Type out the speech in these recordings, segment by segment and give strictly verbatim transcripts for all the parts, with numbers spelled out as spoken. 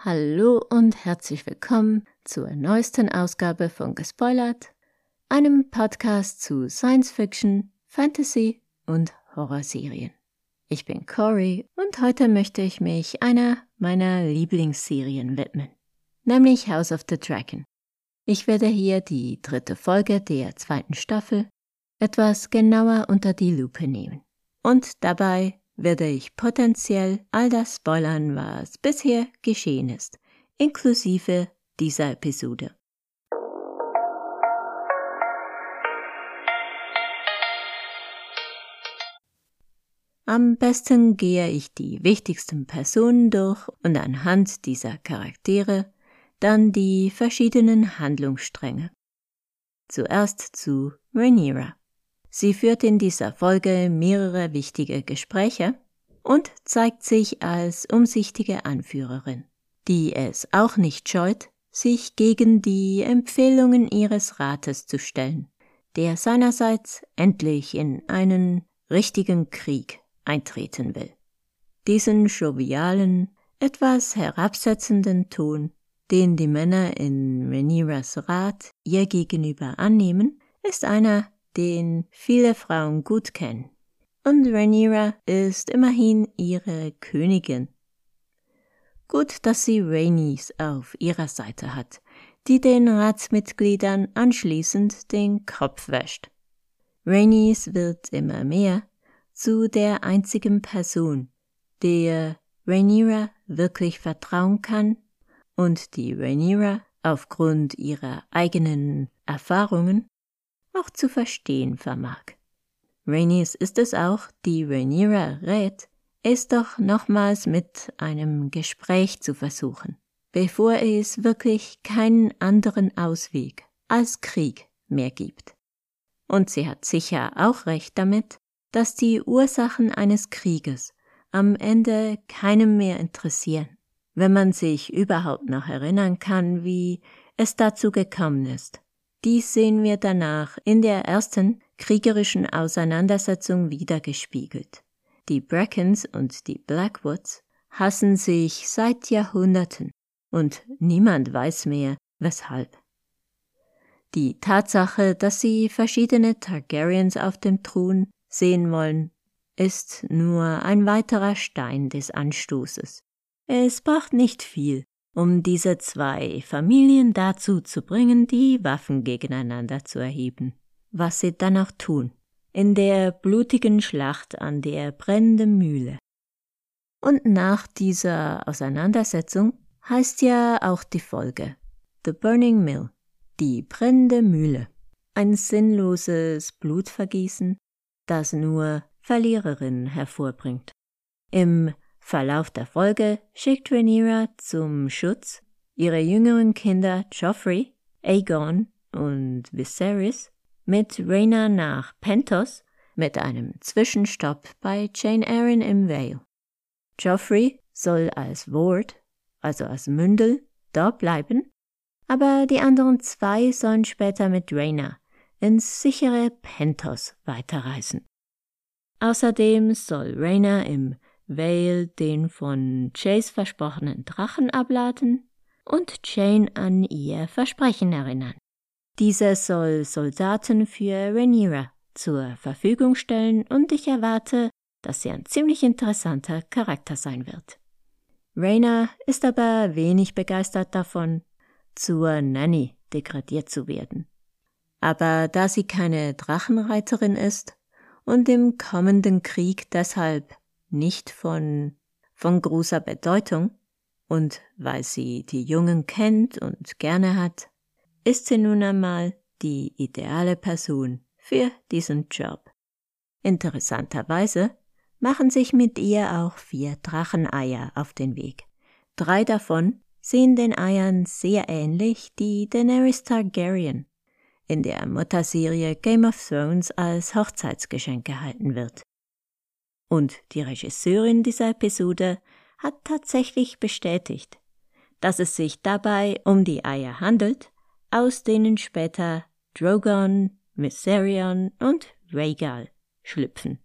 Hallo und herzlich willkommen zur neuesten Ausgabe von Gespoilert, einem Podcast zu Science Fiction, Fantasy und Horrorserien. Ich bin Cory und heute möchte ich mich einer meiner Lieblingsserien widmen, nämlich House of the Dragon. Ich werde hier die dritte Folge der zweiten Staffel etwas genauer unter die Lupe nehmen. Und dabei werde ich potenziell all das spoilern, was bisher geschehen ist, inklusive dieser Episode. Am besten gehe ich die wichtigsten Personen durch und anhand dieser Charaktere dann die verschiedenen Handlungsstränge. Zuerst zu Rhaenyra. Sie führt in dieser Folge mehrere wichtige Gespräche und zeigt sich als umsichtige Anführerin, die es auch nicht scheut, sich gegen die Empfehlungen ihres Rates zu stellen, der seinerseits endlich in einen richtigen Krieg eintreten will. Diesen jovialen, etwas herabsetzenden Ton, den die Männer in Rhaenyras Rat ihr gegenüber annehmen, ist einer, den viele Frauen gut kennen. Und Rhaenyra ist immerhin ihre Königin. Gut, dass sie Rhaenys auf ihrer Seite hat, die den Ratsmitgliedern anschließend den Kopf wäscht. Rhaenys wird immer mehr zu der einzigen Person, der Rhaenyra wirklich vertrauen kann und die Rhaenyra aufgrund ihrer eigenen Erfahrungen auch zu verstehen vermag. Rhaenys ist es auch, die Rhaenyra rät, es doch nochmals mit einem Gespräch zu versuchen, bevor es wirklich keinen anderen Ausweg als Krieg mehr gibt. Und sie hat sicher auch recht damit, dass die Ursachen eines Krieges am Ende keinem mehr interessieren, wenn man sich überhaupt noch erinnern kann, wie es dazu gekommen ist. Dies sehen wir danach in der ersten kriegerischen Auseinandersetzung wiedergespiegelt. Die Brackens und die Blackwoods hassen sich seit Jahrhunderten und niemand weiß mehr, weshalb. Die Tatsache, dass sie verschiedene Targaryens auf dem Thron sehen wollen, ist nur ein weiterer Stein des Anstoßes. Es braucht nicht viel, um diese zwei Familien dazu zu bringen, die Waffen gegeneinander zu erheben, was sie dann auch tun, in der blutigen Schlacht an der brennenden Mühle. Und nach dieser Auseinandersetzung heißt ja auch die Folge The Burning Mill, die brennende Mühle, ein sinnloses Blutvergießen, das nur Verliererinnen hervorbringt. Im Verlauf der Folge schickt Rhaenyra zum Schutz ihre jüngeren Kinder Joffrey, Aegon und Viserys mit Rhaena nach Pentos mit einem Zwischenstopp bei Jane Arryn im Vale. Joffrey soll als Ward, also als Mündel, dort bleiben, aber die anderen zwei sollen später mit Rhaena ins sichere Pentos weiterreisen. Außerdem soll Rhaena im Vale den von Jace versprochenen Drachen abladen und Jane an ihr Versprechen erinnern. Diese soll Soldaten für Rhaenyra zur Verfügung stellen und ich erwarte, dass sie ein ziemlich interessanter Charakter sein wird. Rhaena ist aber wenig begeistert davon, zur Nanny degradiert zu werden. Aber da sie keine Drachenreiterin ist und im kommenden Krieg deshalb nicht von, von großer Bedeutung und weil sie die Jungen kennt und gerne hat, ist sie nun einmal die ideale Person für diesen Job. Interessanterweise machen sich mit ihr auch vier Dracheneier auf den Weg. Drei davon sehen den Eiern sehr ähnlich, die Daenerys Targaryen in der Mutterserie Game of Thrones als Hochzeitsgeschenk gehalten wird. Und die Regisseurin dieser Episode hat tatsächlich bestätigt, dass es sich dabei um die Eier handelt, aus denen später Drogon, Viserion und Rhaegal schlüpfen.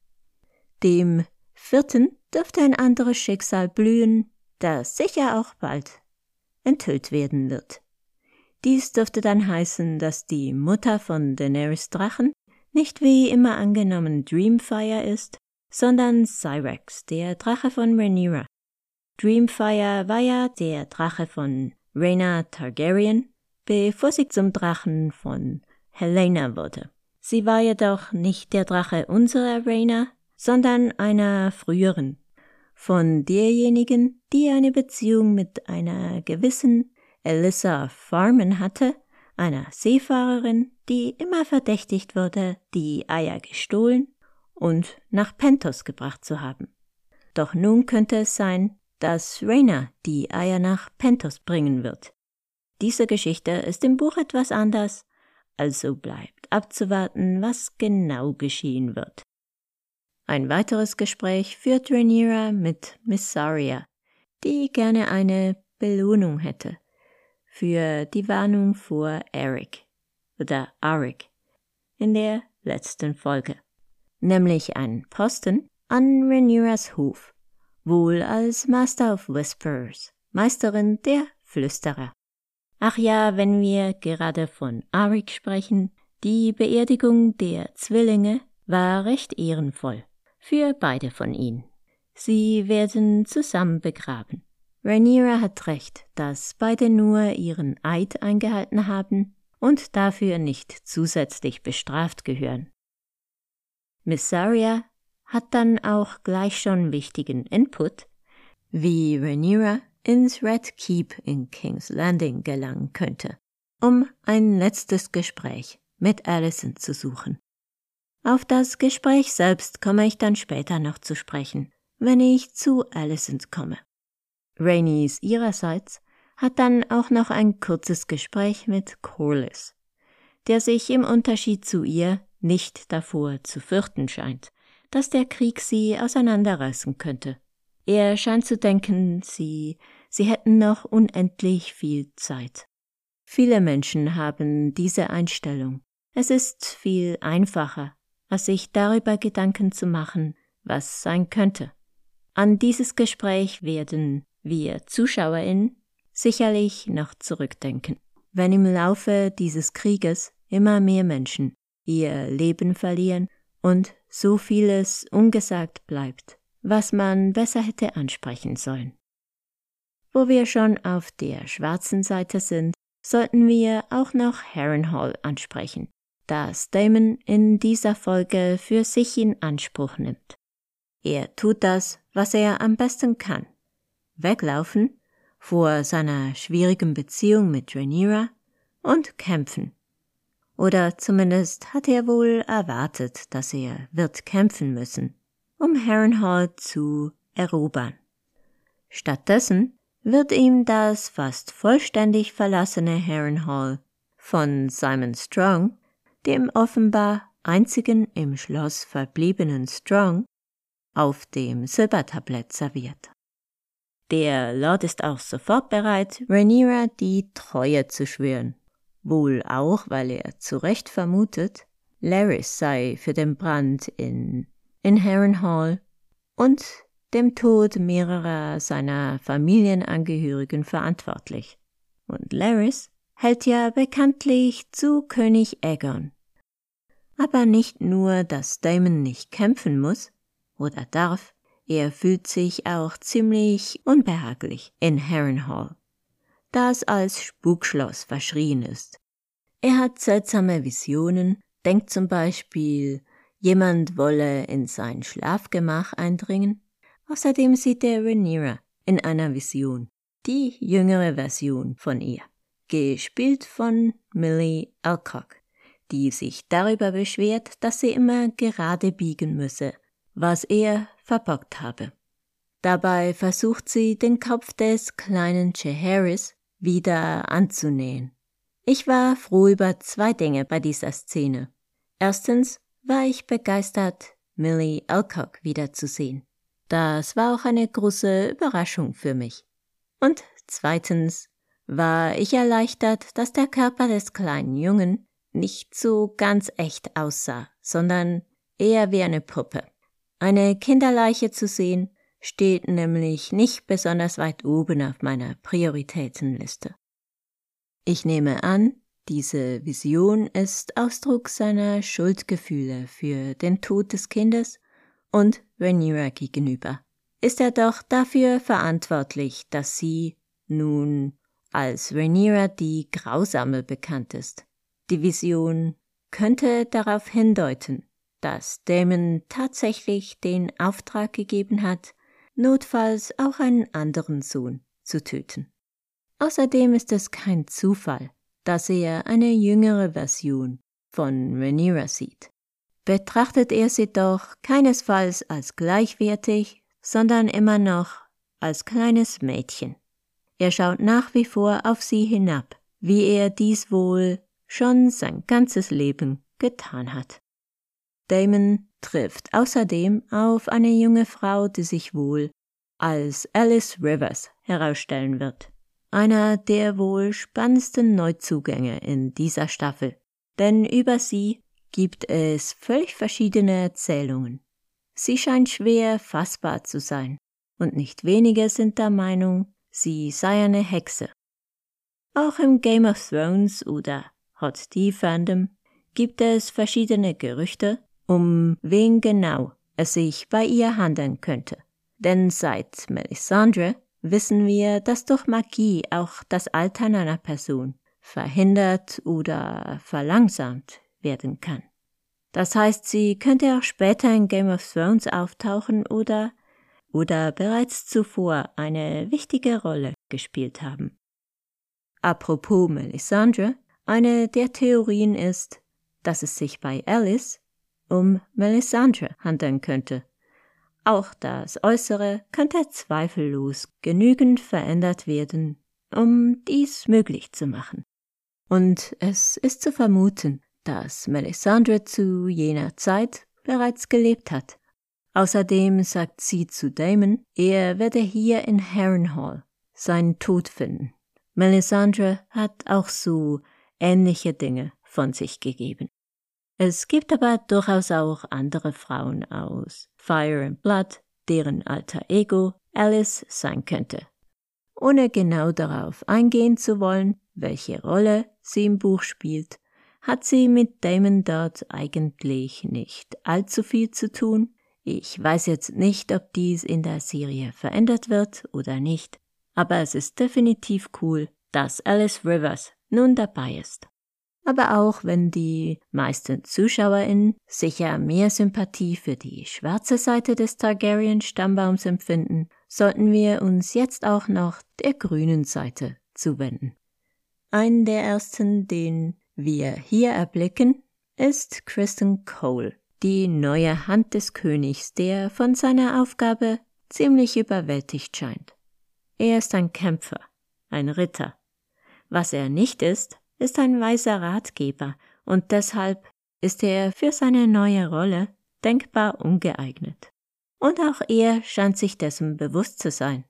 Dem vierten dürfte ein anderes Schicksal blühen, das sicher auch bald enthüllt werden wird. Dies dürfte dann heißen, dass die Mutter von Daenerys Drachen nicht wie immer angenommen Dreamfire ist, sondern Syrax, der Drache von Rhaenyra. Dreamfire war ja der Drache von Rhaena Targaryen, bevor sie zum Drachen von Helaena wurde. Sie war jedoch nicht der Drache unserer Rhaena, sondern einer früheren, von derjenigen, die eine Beziehung mit einer gewissen Elissa Farman hatte, einer Seefahrerin, die immer verdächtigt wurde, die Eier gestohlen und nach Pentos gebracht zu haben. Doch nun könnte es sein, dass Rhaena die Eier nach Pentos bringen wird. Diese Geschichte ist im Buch etwas anders, also bleibt abzuwarten, was genau geschehen wird. Ein weiteres Gespräch führt Rhaenyra mit Mysaria, die gerne eine Belohnung hätte für die Warnung vor Eric oder Arik in der letzten Folge, nämlich einen Posten an Rhaenyras Hof, wohl als Master of Whisperers, Meisterin der Flüsterer. Ach ja, wenn wir gerade von Arik sprechen, die Beerdigung der Zwillinge war recht ehrenvoll für beide von ihnen. Sie werden zusammen begraben. Rhaenyra hat recht, dass beide nur ihren Eid eingehalten haben und dafür nicht zusätzlich bestraft gehören. Mysaria hat dann auch gleich schon wichtigen Input, wie Rhaenyra ins Red Keep in King's Landing gelangen könnte, um ein letztes Gespräch mit Alicent zu suchen. Auf das Gespräch selbst komme ich dann später noch zu sprechen, wenn ich zu Alicent komme. Rhaenys ihrerseits hat dann auch noch ein kurzes Gespräch mit Corlys, der sich im Unterschied zu ihr nicht davor zu fürchten scheint, dass der Krieg sie auseinanderreißen könnte. Er scheint zu denken, sie, sie hätten noch unendlich viel Zeit. Viele Menschen haben diese Einstellung. Es ist viel einfacher, als sich darüber Gedanken zu machen, was sein könnte. An dieses Gespräch werden wir ZuschauerInnen sicherlich noch zurückdenken, wenn im Laufe dieses Krieges immer mehr Menschen ihr Leben verlieren und so vieles ungesagt bleibt, was man besser hätte ansprechen sollen. Wo wir schon auf der schwarzen Seite sind, sollten wir auch noch Harrenhal ansprechen, das Daemon in dieser Folge für sich in Anspruch nimmt. Er tut das, was er am besten kann. Weglaufen vor seiner schwierigen Beziehung mit Rhaenyra und kämpfen. Oder zumindest hat er wohl erwartet, dass er wird kämpfen müssen, um Harrenhal zu erobern. Stattdessen wird ihm das fast vollständig verlassene Harrenhal von Simon Strong, dem offenbar einzigen im Schloss verbliebenen Strong, auf dem Silbertablett serviert. Der Lord ist auch sofort bereit, Rhaenyra die Treue zu schwören, wohl auch, weil er zu Recht vermutet, Larys sei für den Brand in, in Harrenhal und dem Tod mehrerer seiner Familienangehörigen verantwortlich. Und Larys hält ja bekanntlich zu König Aegon. Aber nicht nur, dass Daemon nicht kämpfen muss oder darf, er fühlt sich auch ziemlich unbehaglich in Harrenhal, das als Spukschloss verschrien ist. Er hat seltsame Visionen, denkt zum Beispiel, jemand wolle in sein Schlafgemach eindringen. Außerdem sieht er Rhaenyra in einer Vision, die jüngere Version von ihr, gespielt von Millie Alcock, die sich darüber beschwert, dass sie immer gerade biegen müsse, was er verbockt habe. Dabei versucht sie, den Kopf des kleinen Jaehaerys wieder anzunähen. Ich war froh über zwei Dinge bei dieser Szene. Erstens war ich begeistert, Millie Alcock wiederzusehen. Das war auch eine große Überraschung für mich. Und zweitens war ich erleichtert, dass der Körper des kleinen Jungen nicht so ganz echt aussah, sondern eher wie eine Puppe. Eine Kinderleiche zu sehen, steht nämlich nicht besonders weit oben auf meiner Prioritätenliste. Ich nehme an, diese Vision ist Ausdruck seiner Schuldgefühle für den Tod des Kindes und Rhaenyra gegenüber. Ist er doch dafür verantwortlich, dass sie nun als Rhaenyra die Grausame bekannt ist. Die Vision könnte darauf hindeuten, dass Daemon tatsächlich den Auftrag gegeben hat, notfalls auch einen anderen Sohn zu töten. Außerdem ist es kein Zufall, dass er eine jüngere Version von Rhaenyra sieht. Betrachtet er sie doch keinesfalls als gleichwertig, sondern immer noch als kleines Mädchen. Er schaut nach wie vor auf sie hinab, wie er dies wohl schon sein ganzes Leben getan hat. Daemon trifft außerdem auf eine junge Frau, die sich wohl als Alice Rivers herausstellen wird. Einer der wohl spannendsten Neuzugänge in dieser Staffel, denn über sie gibt es völlig verschiedene Erzählungen. Sie scheint schwer fassbar zu sein, und nicht wenige sind der Meinung, sie sei eine Hexe. Auch im Game of Thrones oder Hot Tea Fandom gibt es verschiedene Gerüchte, um wen genau es sich bei ihr handeln könnte. Denn seit Melisandre wissen wir, dass durch Magie auch das Altern einer Person verhindert oder verlangsamt werden kann. Das heißt, sie könnte auch später in Game of Thrones auftauchen oder, oder bereits zuvor eine wichtige Rolle gespielt haben. Apropos Melisandre, eine der Theorien ist, dass es sich bei Alice um Melisandre handeln könnte. Auch das Äußere könnte zweifellos genügend verändert werden, um dies möglich zu machen. Und es ist zu vermuten, dass Melisandre zu jener Zeit bereits gelebt hat. Außerdem sagt sie zu Daemon, er werde hier in Harrenhal seinen Tod finden. Melisandre hat auch so ähnliche Dinge von sich gegeben. Es gibt aber durchaus auch andere Frauen aus Fire and Blood, deren alter Ego Alice sein könnte. Ohne genau darauf eingehen zu wollen, welche Rolle sie im Buch spielt, hat sie mit Daemon dort eigentlich nicht allzu viel zu tun. Ich weiß jetzt nicht, ob dies in der Serie verändert wird oder nicht, aber es ist definitiv cool, dass Alice Rivers nun dabei ist. Aber auch wenn die meisten ZuschauerInnen sicher mehr Sympathie für die schwarze Seite des Targaryen-Stammbaums empfinden, sollten wir uns jetzt auch noch der grünen Seite zuwenden. Einen der ersten, den wir hier erblicken, ist Criston Cole, die neue Hand des Königs, der von seiner Aufgabe ziemlich überwältigt scheint. Er ist ein Kämpfer, ein Ritter. Was er nicht ist, ist ein weiser Ratgeber und deshalb ist er für seine neue Rolle denkbar ungeeignet. Und auch er scheint sich dessen bewusst zu sein.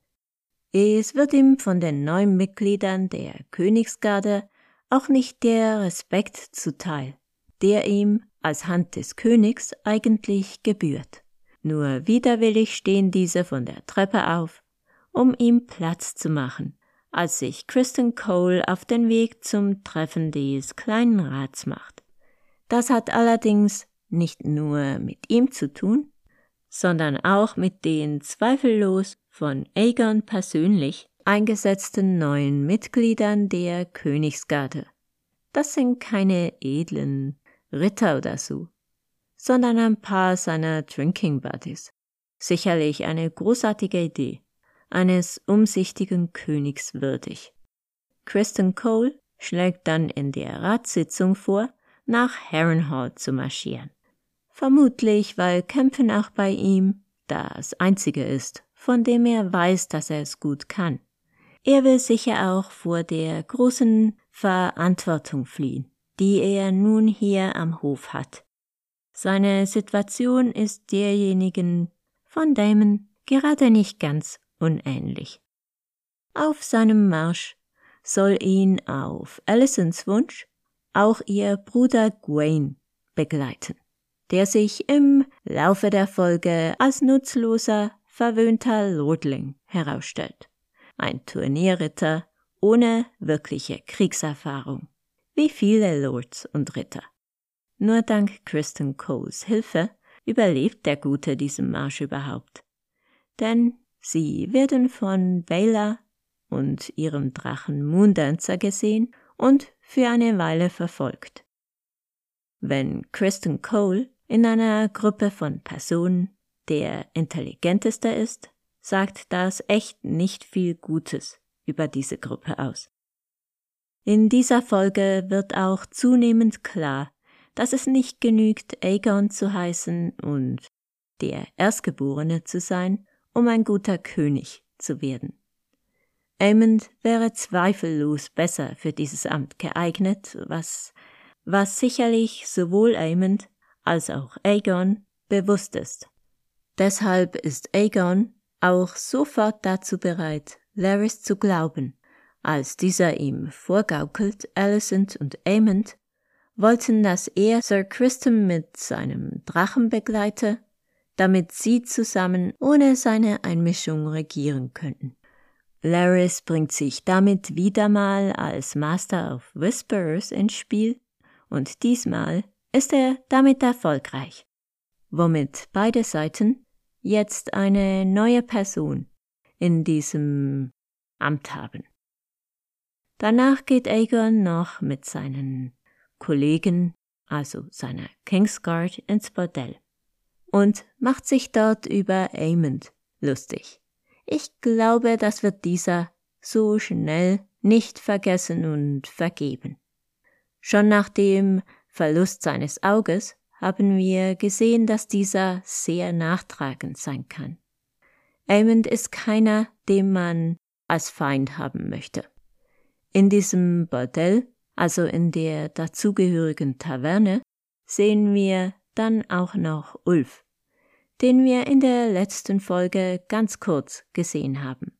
Es wird ihm von den neuen Mitgliedern der Königsgarde auch nicht der Respekt zuteil, der ihm als Hand des Königs eigentlich gebührt. Nur widerwillig stehen diese von der Treppe auf, um ihm Platz zu machen, als sich Criston Cole auf den Weg zum Treffen des kleinen Rats macht. Das hat allerdings nicht nur mit ihm zu tun, sondern auch mit den zweifellos von Aegon persönlich eingesetzten neuen Mitgliedern der Königsgarde. Das sind keine edlen Ritter oder so, sondern ein paar seiner Drinking Buddies. Sicherlich eine großartige Idee, eines umsichtigen Königs würdig. Criston Cole schlägt dann in der Ratssitzung vor, nach Harrenhal zu marschieren. Vermutlich, weil Kämpfen auch bei ihm das Einzige ist, von dem er weiß, dass er es gut kann. Er will sicher auch vor der großen Verantwortung fliehen, die er nun hier am Hof hat. Seine Situation ist derjenigen von Daemon gerade nicht ganz unähnlich. Auf seinem Marsch soll ihn auf Alicents Wunsch auch ihr Bruder Gwaine begleiten, der sich im Laufe der Folge als nutzloser, verwöhnter Lordling herausstellt. Ein Turnierritter ohne wirkliche Kriegserfahrung, wie viele Lords und Ritter. Nur dank Criston Coles Hilfe überlebt der Gute diesen Marsch überhaupt. Denn sie werden von Baela und ihrem Drachen Moondancer gesehen und für eine Weile verfolgt. Wenn Criston Cole in einer Gruppe von Personen der intelligenteste ist, sagt das echt nicht viel Gutes über diese Gruppe aus. In dieser Folge wird auch zunehmend klar, dass es nicht genügt, Aegon zu heißen und der Erstgeborene zu sein, um ein guter König zu werden. Aemond wäre zweifellos besser für dieses Amt geeignet, was, was sicherlich sowohl Aemond als auch Aegon bewusst ist. Deshalb ist Aegon auch sofort dazu bereit, Larys zu glauben, als dieser ihm vorgaukelt, Alicent und Aemond wollten, dass er Sir Criston mit seinem Drachen begleite, damit sie zusammen ohne seine Einmischung regieren könnten. Larys bringt sich damit wieder mal als Master of Whisperers ins Spiel und diesmal ist er damit erfolgreich, womit beide Seiten jetzt eine neue Person in diesem Amt haben. Danach geht Aegon noch mit seinen Kollegen, also seiner Kingsguard, ins Bordell und macht sich dort über Aemond lustig. Ich glaube, das wird dieser so schnell nicht vergessen und vergeben. Schon nach dem Verlust seines Auges haben wir gesehen, dass dieser sehr nachtragend sein kann. Aemond ist keiner, den man als Feind haben möchte. In diesem Bordell, also in der dazugehörigen Taverne, sehen wir dann auch noch Ulf, den wir in der letzten Folge ganz kurz gesehen haben.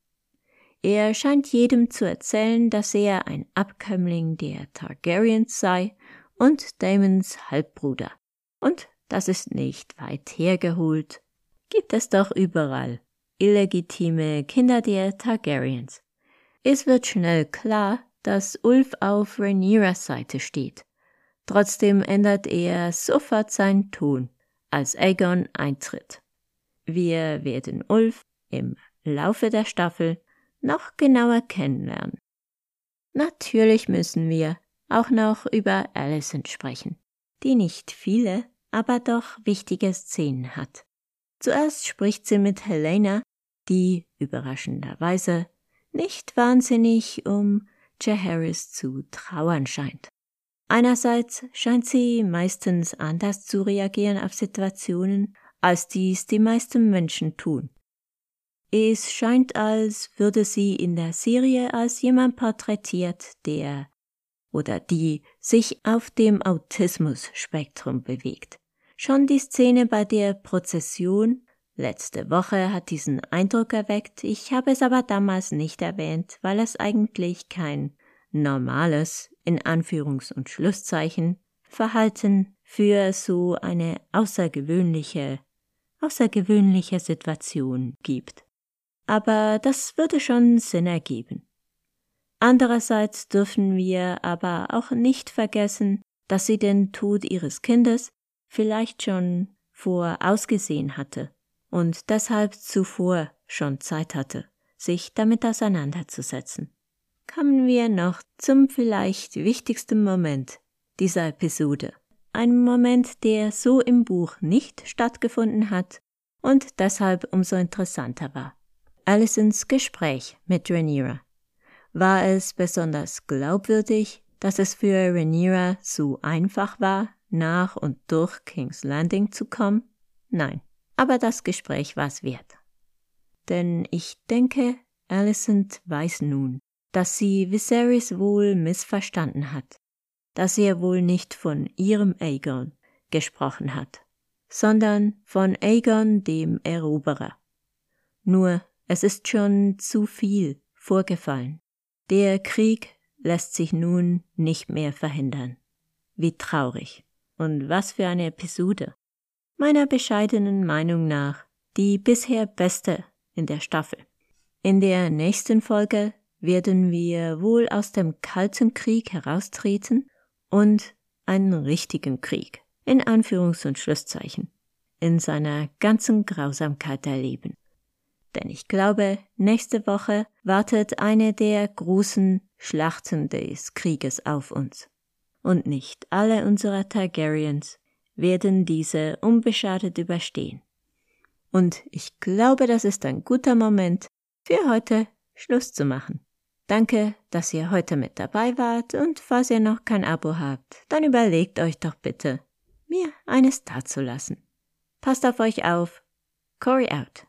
Er scheint jedem zu erzählen, dass er ein Abkömmling der Targaryens sei und Daemons Halbbruder. Und das ist nicht weit hergeholt. Gibt es doch überall illegitime Kinder der Targaryens. Es wird schnell klar, dass Ulf auf Rhaenyras Seite steht. Trotzdem ändert er sofort seinen Ton, als Aegon eintritt. Wir werden Ulf im Laufe der Staffel noch genauer kennenlernen. Natürlich müssen wir auch noch über Alicent sprechen, die nicht viele, aber doch wichtige Szenen hat. Zuerst spricht sie mit Helaena, die überraschenderweise nicht wahnsinnig um Jaehaerys zu trauern scheint. Einerseits scheint sie meistens anders zu reagieren auf Situationen, als dies die meisten Menschen tun. Es scheint, als würde sie in der Serie als jemand porträtiert, der oder die sich auf dem Autismus-Spektrum bewegt. Schon die Szene bei der Prozession letzte Woche hat diesen Eindruck erweckt, ich habe es aber damals nicht erwähnt, weil es eigentlich kein normales, in Anführungs- und Schlusszeichen, Verhalten für so eine außergewöhnliche, außergewöhnliche Situation gibt. Aber das würde schon Sinn ergeben. Andererseits dürfen wir aber auch nicht vergessen, dass sie den Tod ihres Kindes vielleicht schon vorausgesehen hatte und deshalb zuvor schon Zeit hatte, sich damit auseinanderzusetzen. Kommen wir noch zum vielleicht wichtigsten Moment dieser Episode. Ein Moment, der so im Buch nicht stattgefunden hat und deshalb umso interessanter war. Alicents Gespräch mit Rhaenyra. War es besonders glaubwürdig, dass es für Rhaenyra so einfach war, nach und durch King's Landing zu kommen? Nein, aber das Gespräch war's wert. Denn ich denke, Alicent weiß nun, dass sie Viserys wohl missverstanden hat, dass er wohl nicht von ihrem Aegon gesprochen hat, sondern von Aegon dem Eroberer. Nur, es ist schon zu viel vorgefallen. Der Krieg lässt sich nun nicht mehr verhindern. Wie traurig. Und was für eine Episode. Meiner bescheidenen Meinung nach die bisher beste in der Staffel. In der nächsten Folge werden wir wohl aus dem Kalten Krieg heraustreten und einen richtigen Krieg, in Anführungs- und Schlusszeichen, in seiner ganzen Grausamkeit erleben. Denn ich glaube, nächste Woche wartet eine der großen Schlachten des Krieges auf uns. Und nicht alle unserer Targaryens werden diese unbeschadet überstehen. Und ich glaube, das ist ein guter Moment, für heute Schluss zu machen. Danke, dass ihr heute mit dabei wart und falls ihr noch kein Abo habt, dann überlegt euch doch bitte, mir eines dazulassen. Passt auf euch auf. Cory out.